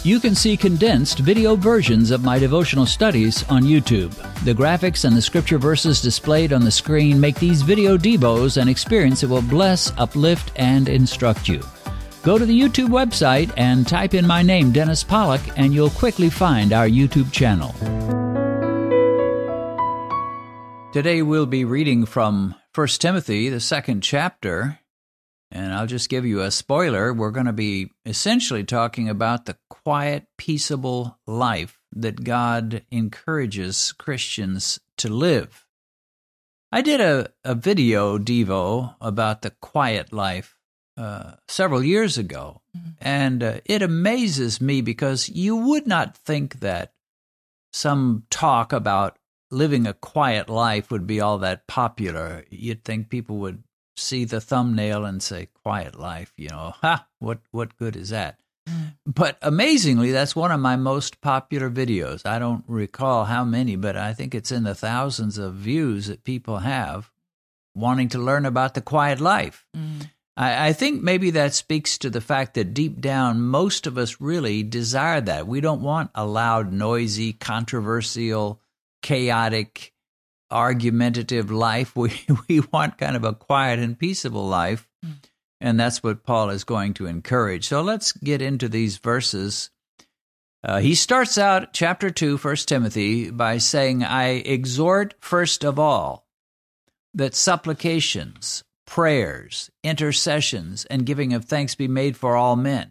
You can see condensed video versions of my devotional studies on YouTube. The graphics and the scripture verses displayed on the screen make these video devos an experience that will bless, uplift, and instruct you. Go to the YouTube website and type in my name, Dennis Pollock, and you'll quickly find our YouTube channel. Today we'll be reading from 1 Timothy, the 2nd chapter. And I'll just give you a spoiler. We're going to be essentially talking about the quiet, peaceable life that God encourages Christians to live. I did a video devo about the quiet life several years ago, and it amazes me because you would not think that some talk about living a quiet life would be all that popular. You'd think people would see the thumbnail and say, quiet life, what good is that? But amazingly, that's one of my most popular videos. I don't recall how many, but I think it's in the thousands of views that people have wanting to learn about the quiet life. I think maybe that speaks to the fact that deep down, most of us really desire that. We don't want a loud, noisy, controversial, chaotic, argumentative life. We want kind of a quiet and peaceable life, and that's what Paul is going to encourage. So let's get into these verses. He starts out chapter 2, 1 Timothy, by saying, I exhort first of all that supplications, prayers, intercessions, and giving of thanks be made for all men,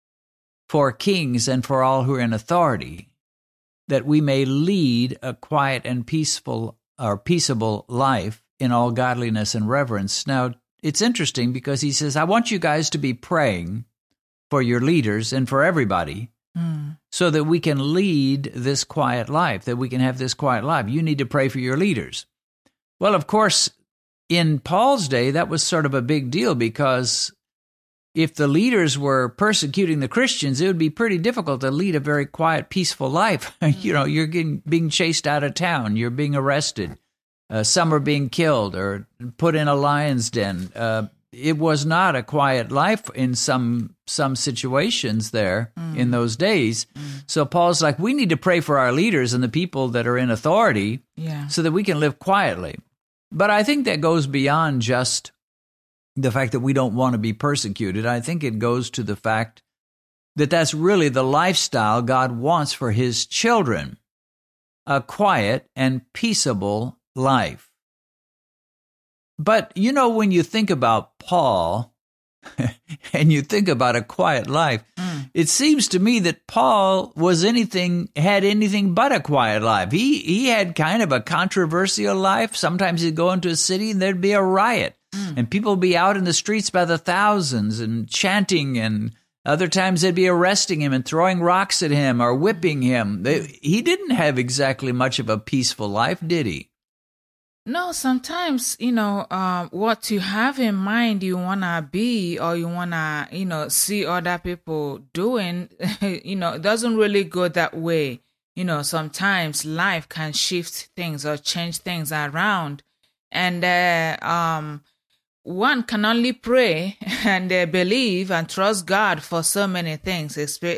for kings and for all who are in authority, that we may lead a quiet and peaceful or peaceable life in all godliness and reverence. Now, it's interesting because he says, I want you guys to be praying for your leaders and for everybody so that we can lead this quiet life, that we can have this quiet life. You need to pray for your leaders. Well, of course, in Paul's day, that was sort of a big deal because if the leaders were persecuting the Christians, it would be pretty difficult to lead a very quiet, peaceful life. You're being chased out of town. You're being arrested. Some are being killed or put in a lion's den. It was not a quiet life in some situations there in those days. So Paul's like, we need to pray for our leaders and the people that are in authority so that we can live quietly. But I think that goes beyond just the fact that we don't want to be persecuted. I think it goes to the fact that that's really the lifestyle God wants for his children, a quiet and peaceable life. But, when you think about Paul and you think about a quiet life, it seems to me that Paul had anything but a quiet life. He had kind of a controversial life. Sometimes he'd go into a city and there'd be a riot. And people would be out in the streets by the thousands and chanting, and other times they'd be arresting him and throwing rocks at him or whipping him. He didn't have exactly much of a peaceful life, did he? No, sometimes, what you have in mind you want to be or you want to, see other people doing, it doesn't really go that way. Sometimes life can shift things or change things around. And one can only pray and believe and trust God for so many things,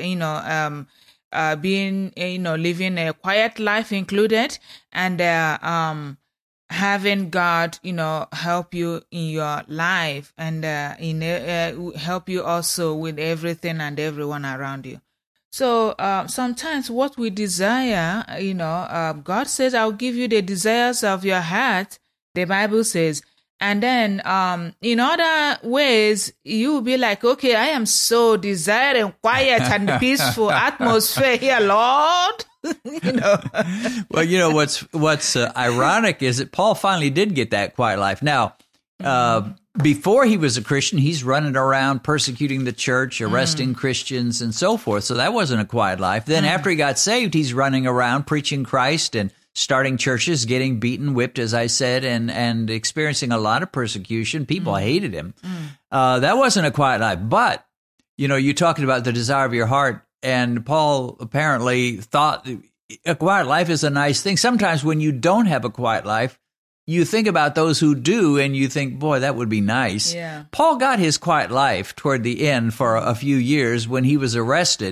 being, living a quiet life included, and having God, help you in your life and help you also with everything and everyone around you. So sometimes what we desire, God says, I'll give you the desires of your heart, the Bible says. And then in other ways, you will be like, okay, I am so desiring quiet and peaceful atmosphere here, Lord. Well, what's ironic is that Paul finally did get that quiet life. Now, before he was a Christian, he's running around persecuting the church, arresting Christians and so forth. So that wasn't a quiet life. Then after he got saved, he's running around preaching Christ and starting churches, getting beaten, whipped, as I said, and experiencing a lot of persecution. People hated him. That wasn't a quiet life. But, you're talking about the desire of your heart, and Paul apparently thought a quiet life is a nice thing. Sometimes when you don't have a quiet life, you think about those who do, and you think, boy, that would be nice. Yeah. Paul got his quiet life toward the end for a few years when he was arrested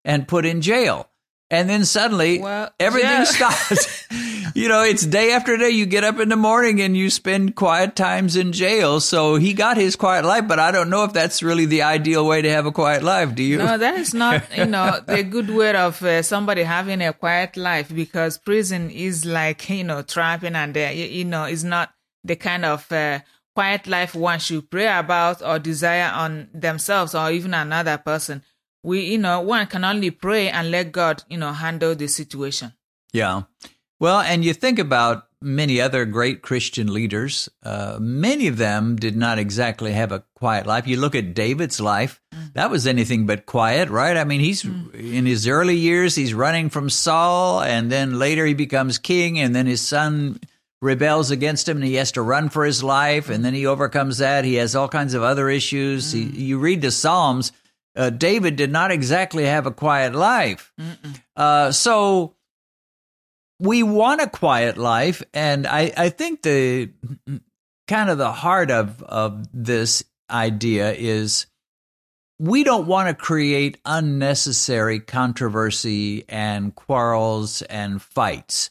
and put in jail. And then suddenly everything stops. It's day after day. You get up in the morning and you spend quiet times in jail. So he got his quiet life, but I don't know if that's really the ideal way to have a quiet life. Do you? No, that is not, the good way of somebody having a quiet life, because prison is like, trapping, and, is not the kind of quiet life one should pray about or desire on themselves or even another person. One can only pray and let God, handle the situation. Yeah. Well, and you think about many other great Christian leaders, many of them did not exactly have a quiet life. You look at David's life, that was anything but quiet, right? I mean, he's in his early years, he's running from Saul, and then later he becomes king, and then his son rebels against him, and he has to run for his life, and then he overcomes that. He has all kinds of other issues. You read the Psalms, David did not exactly have a quiet life. So we want a quiet life, and I think the kind of the heart of this idea is we don't want to create unnecessary controversy and quarrels and fights.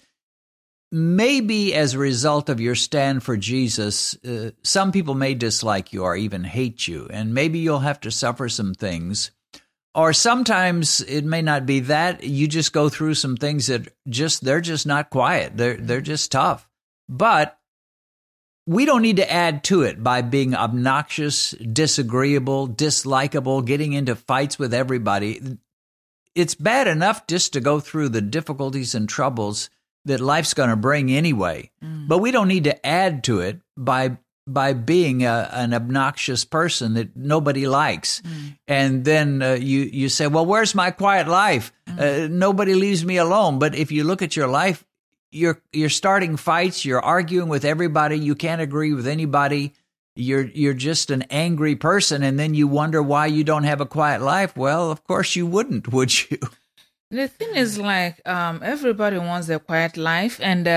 Maybe as a result of your stand for Jesus, some people may dislike you or even hate you, and maybe you'll have to suffer some things. Or sometimes it may not be that. You just go through some things that they're just not quiet. They're just tough. But we don't need to add to it by being obnoxious, disagreeable, dislikable, getting into fights with everybody. It's bad enough just to go through the difficulties and troubles that life's going to bring anyway. But we don't need to add to it by being an obnoxious person that nobody likes. And then you say, well, where's my quiet life? Nobody leaves me alone. But if you look at your life, you're starting fights, you're arguing with everybody, you can't agree with anybody, you're just an angry person, and then you wonder why you don't have a quiet life. Well, of course you wouldn't, would you? The thing is, like, everybody wants a quiet life, and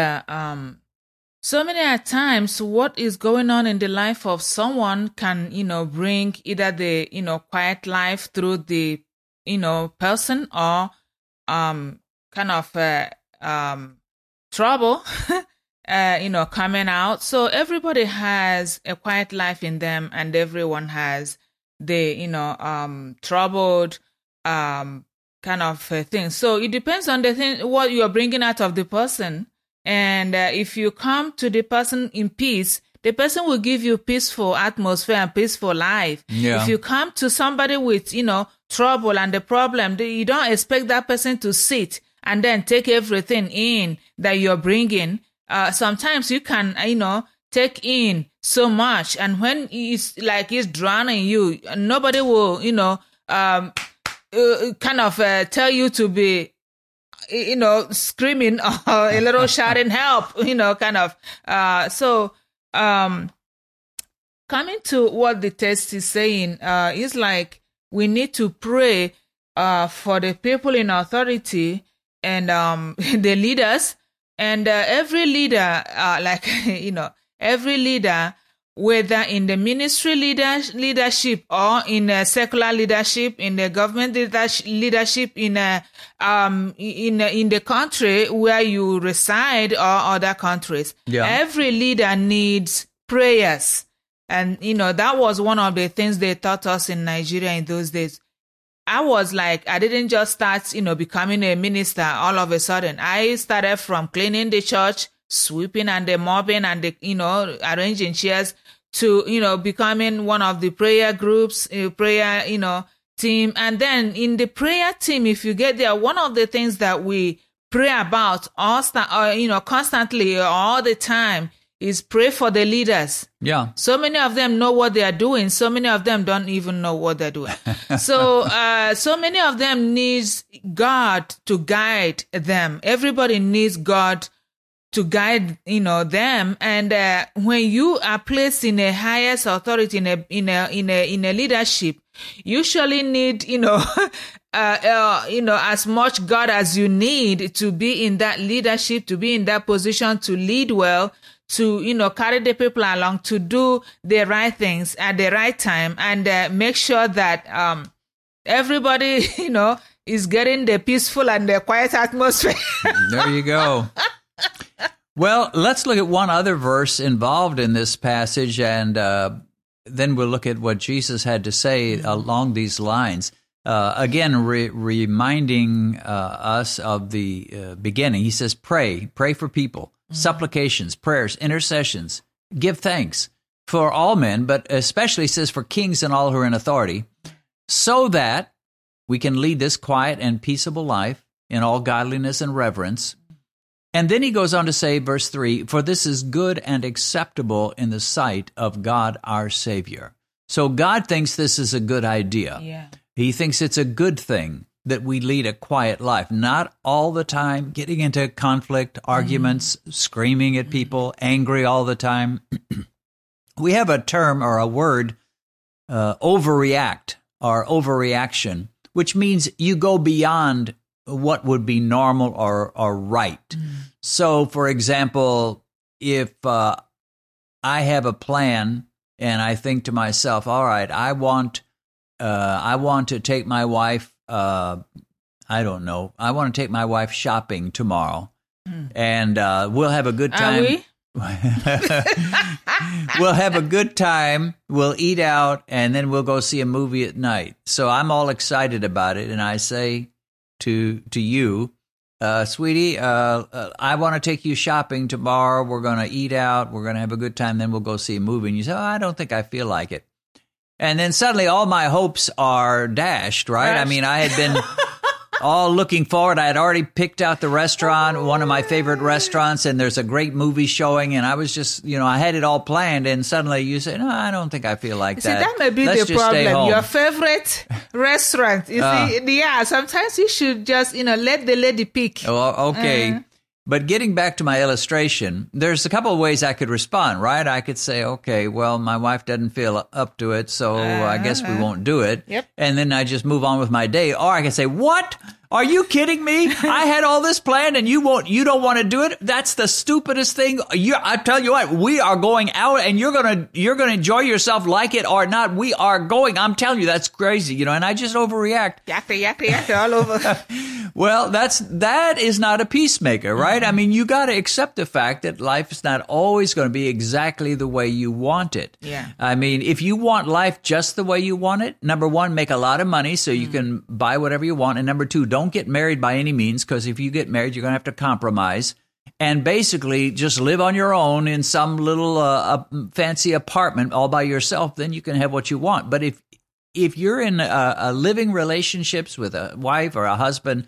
so many times what is going on in the life of someone can, bring either the, quiet life through the, person, or kind of trouble, coming out. So everybody has a quiet life in them, and everyone has the, troubled, kind of thing. So it depends on the thing, what you are bringing out of the person. And if you come to the person in peace, the person will give you peaceful atmosphere and peaceful life. Yeah. If you come to somebody with, trouble and the problem, you don't expect that person to sit and then take everything in that you're bringing. Sometimes you can, take in so much. And when it's drowning you, nobody will, kind of tell you to be, screaming or a little shouting help, kind of. So coming to what the text is saying, is like we need to pray for the people in authority and the leaders, and every leader, every leader, whether in the ministry leadership or in secular leadership, in the government leadership, in the country where you reside or other countries. Yeah. Every leader needs prayers. And, that was one of the things they taught us in Nigeria in those days. I didn't just start, becoming a minister all of a sudden. I started from cleaning the church, sweeping and the mopping and the, arranging chairs, to, becoming one of the prayer groups, prayer, team. And then in the prayer team, if you get there, one of the things that we pray about constantly all the time is pray for the leaders. Yeah. So many of them know what they are doing. So many of them don't even know what they're doing. So many of them needs God to guide them. Everybody needs God to guide, them. And when you are placed in a highest authority, in a leadership, you usually need, as much God as you need to be in that leadership, to be in that position, to lead well, to, carry the people along, to do the right things at the right time, and make sure that everybody, is getting the peaceful and the quiet atmosphere. There you go. Well, let's look at one other verse involved in this passage, and then we'll look at what Jesus had to say along these lines. Again, reminding us of the beginning. He says, pray for people, supplications, prayers, intercessions, give thanks for all men, but especially says for kings and all who are in authority, so that we can lead this quiet and peaceable life in all godliness and reverence. And then he goes on to say, verse 3, for this is good and acceptable in the sight of God our Savior. So God thinks this is a good idea. Yeah. He thinks it's a good thing that we lead a quiet life, not all the time getting into conflict, arguments, screaming at people, angry all the time. We have a term or a word, overreact or overreaction, which means you go beyond what would be normal or right. So, for example, if I have a plan and I think to myself, all right, I want to take my wife, I want to take my wife shopping tomorrow, and we'll have a good time. Are we? We'll have a good time, we'll eat out, and then we'll go see a movie at night. So I'm all excited about it, and I say to you, sweetie, I want to take you shopping tomorrow. We're going to eat out, we're going to have a good time, then we'll go see a movie. And you say, I don't think I feel like it. And then suddenly all my hopes are dashed, right? I mean, I had been all looking forward. I had already picked out the restaurant, one of my favorite restaurants, and there's a great movie showing, and I was just, I had it all planned, and suddenly you say, no, I don't think I feel like that. See, that may be Let's the just stay problem. home. Your favorite restaurant. See, sometimes you should just, let the lady pick. Well, okay. But getting back to my illustration, there's a couple of ways I could respond, right? I could say, okay, well, my wife doesn't feel up to it, so I guess we won't do it. Yep. And then I just move on with my day. Or I can say, what? Are you kidding me? I had all this planned and you don't want to do it? That's the stupidest thing. I tell you what, we are going out and you're going to enjoy yourself, like it or not. We are going. I'm telling you, that's crazy, and I just overreact. Yakka all over. Well, that is not a peacemaker, right? I mean, you got to accept the fact that life is not always going to be exactly the way you want it. Yeah. I mean, if you want life just the way you want it, number one, make a lot of money so you can buy whatever you want. And number two, don't get married by any means, because if you get married, you're going to have to compromise and basically just live on your own in some little fancy apartment all by yourself. Then you can have what you want. But if you're in a living relationships with a wife or a husband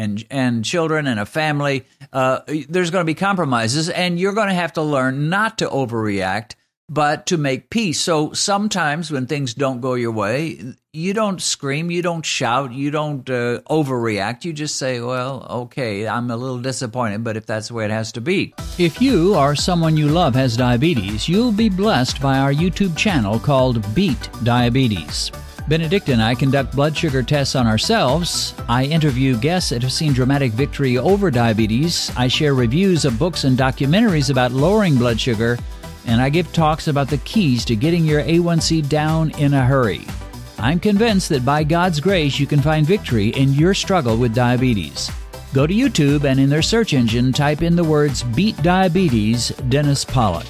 and children and a family, there's going to be compromises, and you're going to have to learn not to overreact, but to make peace. So sometimes when things don't go your way, you don't scream, you don't shout, you don't overreact. You just say, well, okay, I'm a little disappointed, but if that's the way it has to be. If you or someone you love has diabetes, you'll be blessed by our YouTube channel called Beat Diabetes. Benedict and I conduct blood sugar tests on ourselves. I interview guests that have seen dramatic victory over diabetes. I share reviews of books and documentaries about lowering blood sugar. And I give talks about the keys to getting your A1C down in a hurry. I'm convinced that by God's grace, you can find victory in your struggle with diabetes. Go to YouTube and in their search engine, type in the words Beat Diabetes, Dennis Pollock.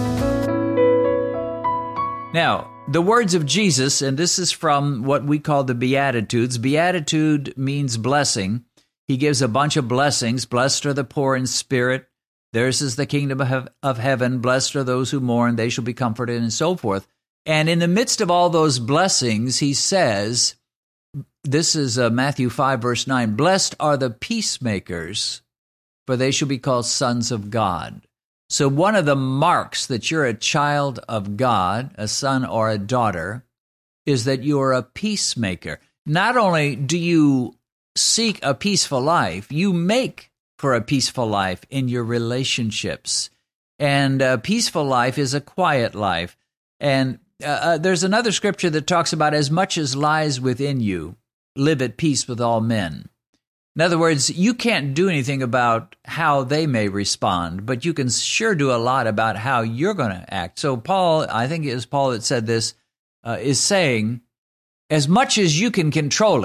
Now, the words of Jesus, and this is from what we call the Beatitudes. Beatitude means blessing. He gives a bunch of blessings. Blessed are the poor in spirit. Theirs is the kingdom of heaven. Blessed are those who mourn. They shall be comforted, and so forth. And in the midst of all those blessings, he says, this is Matthew 5, verse 9, blessed are the peacemakers, for they shall be called sons of God. So one of the marks that you're a child of God, a son or a daughter, is that you're a peacemaker. Not only do you seek a peaceful life, you make for a peaceful life in your relationships. And a peaceful life is a quiet life. And there's another scripture that talks about as much as lies within you, live at peace with all men. In other words, you can't do anything about how they may respond, but you can sure do a lot about how you're going to act. So Paul, I think it was Paul that said this, is saying, as much as you can control it,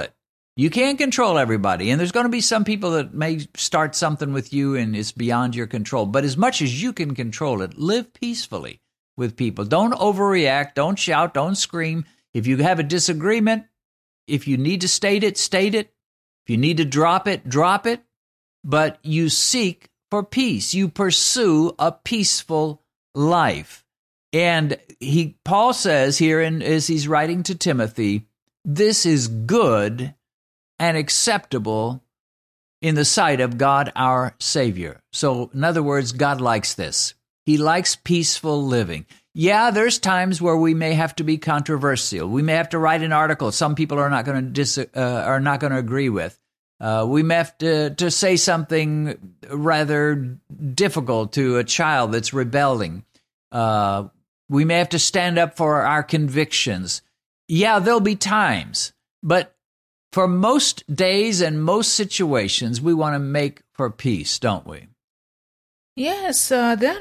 You can't control everybody, and there's going to be some people that may start something with you and it's beyond your control. But as much as you can control it, live peacefully with people. Don't overreact. Don't shout. Don't scream. If you have a disagreement, if you need to state it, state it. If you need to drop it, drop it. But you seek for peace. You pursue a peaceful life. And Paul says here, as he's writing to Timothy, this is good and acceptable in the sight of God our Savior. So, in other words, God likes this. He likes peaceful living. Yeah, there's times where we may have to be controversial. We may have to write an article some people are not going to agree with. We may have to say something rather difficult to a child that's rebelling. We may have to stand up for our convictions. Yeah, there'll be times, but for most days and most situations, we want to make for peace, don't we? Yes, there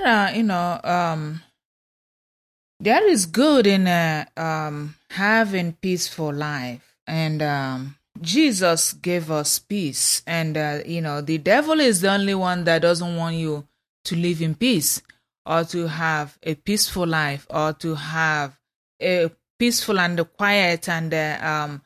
is good in having peaceful life, and Jesus gave us peace, and the devil is the only one that doesn't want you to live in peace, or to have a peaceful life, or to have a peaceful and quiet and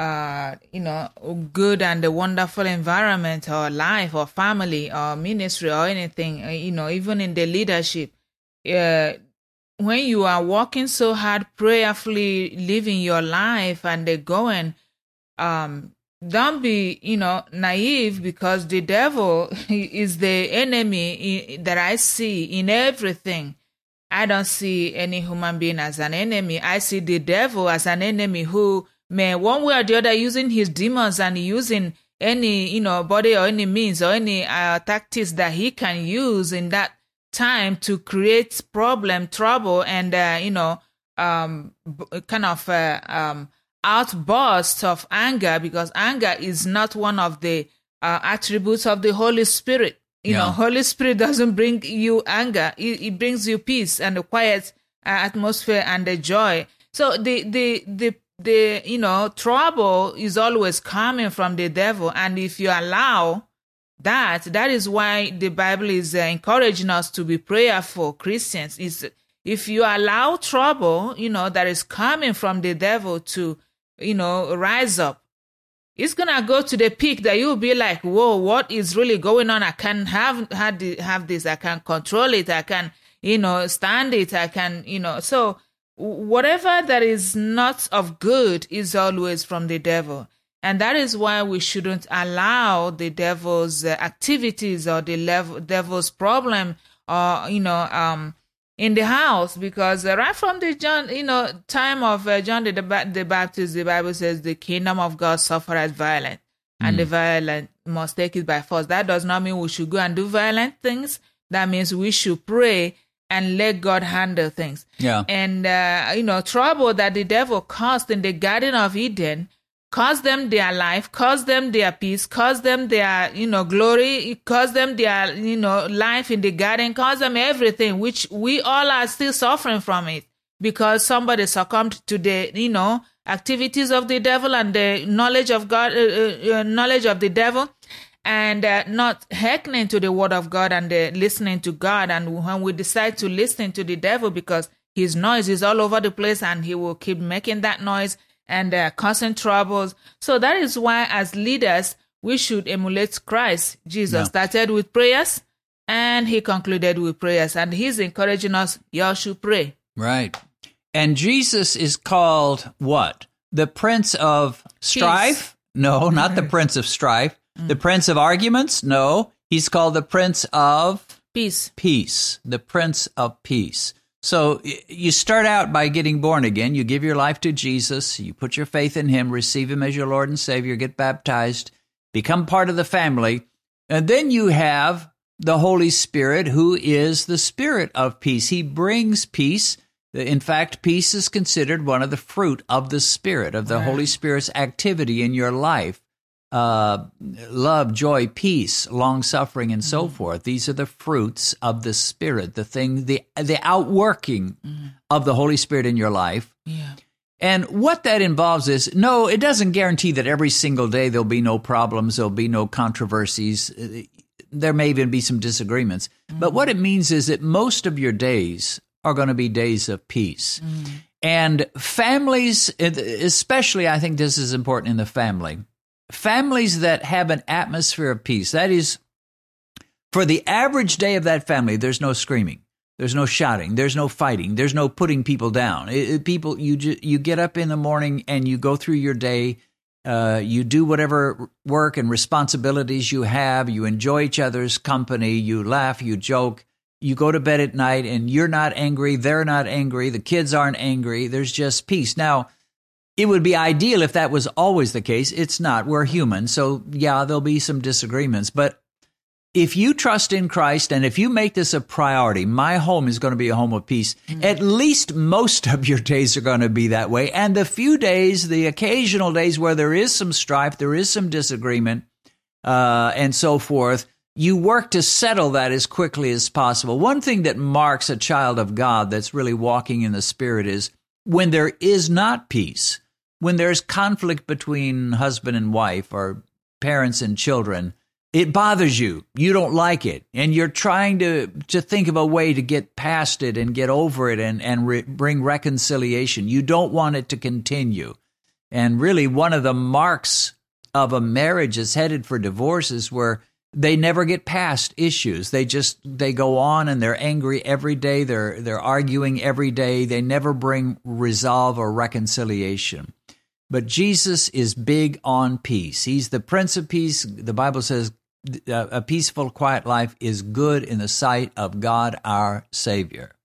good and a wonderful environment, or life, or family, or ministry, or anything, even in the leadership. When you are working so hard, prayerfully living your life and going, don't be, naive, because the devil is the enemy that I see in everything. I don't see any human being as an enemy. I see the devil as an enemy who may, one way or the other, using his demons and using any, body or any means or any tactics that he can use in that time to create trouble, and, outbursts of anger, because anger is not one of the attributes of the Holy Spirit. Holy Spirit doesn't bring you anger. It brings you peace and a quiet atmosphere and a joy. So the trouble is always coming from the devil. And if you allow that is why the Bible is encouraging us to be prayerful Christians. If you allow trouble, that is coming from the devil to, rise up, it's going to go to the peak that you'll be like, whoa, what is really going on? I can't have this. I can't control it. I can, stand it. I can, so whatever that is not of good is always from the devil. And that is why we shouldn't allow the devil's activities or the devil's problem or, in the house, because right from the time of John the Baptist, the Bible says the kingdom of God suffereth violence, and the violent must take it by force. That does not mean we should go and do violent things. That means we should pray and let God handle things. Yeah. And trouble that the devil caused in the Garden of Eden caused them their life, caused them their peace, caused them their, glory, caused them their, life in the garden, caused them everything, which we all are still suffering from it, because somebody succumbed to the, activities of the devil and the knowledge of God, knowledge of the devil, and not hearkening to the word of God and listening to God. And when we decide to listen to the devil, because his noise is all over the place and he will keep making that noise and causing troubles. So that is why, as leaders, we should emulate Christ. Jesus started with prayers and he concluded with prayers. And he's encouraging us, y'all should pray. Right. And Jesus is called what? The Prince of Strife? Peace. No, not the Prince of Strife. The Prince of Arguments? No. He's called the Prince of Peace. Peace. The Prince of Peace. So you start out by getting born again. You give your life to Jesus. You put your faith in him, receive him as your Lord and Savior, get baptized, become part of the family. And then you have the Holy Spirit, who is the Spirit of peace. He brings peace. In fact, peace is considered one of the fruit of the Spirit, of the Holy Spirit's activity in your life. Love, joy, peace, long-suffering, and so forth. These are the fruits of the Spirit, the outworking of the Holy Spirit in your life. Yeah. And what that involves is, no, it doesn't guarantee that every single day there'll be no problems, there'll be no controversies. There may even be some disagreements. But what it means is that most of your days are going to be days of peace. And families, especially, I think this is important in the family, families that have an atmosphere of peace, that is, for the average day of that family, there's no screaming. There's no shouting. There's no fighting. There's no putting people down. You get up in the morning and you go through your day. You do whatever work and responsibilities you have. You enjoy each other's company. You laugh. You joke. You go to bed at night and you're not angry. They're not angry. The kids aren't angry. There's just peace. Now, it would be ideal if that was always the case. It's not. We're human. So, yeah, there'll be some disagreements. But if you trust in Christ and if you make this a priority, my home is going to be a home of peace, at least most of your days are going to be that way. And the few days, the occasional days where there is some strife, there is some disagreement, and so forth, you work to settle that as quickly as possible. One thing that marks a child of God that's really walking in the Spirit is when there is not peace, when there's conflict between husband and wife or parents and children. It bothers you. You don't like it. And you're trying to think of a way to get past it and get over it and bring reconciliation. You don't want it to continue. And really, one of the marks of a marriage that's headed for divorce is where they never get past issues. They go on and they're angry every day. They're arguing every day. They never bring resolve or reconciliation. But Jesus is big on peace. He's the Prince of Peace. The Bible says a peaceful, quiet life is good in the sight of God, our Savior.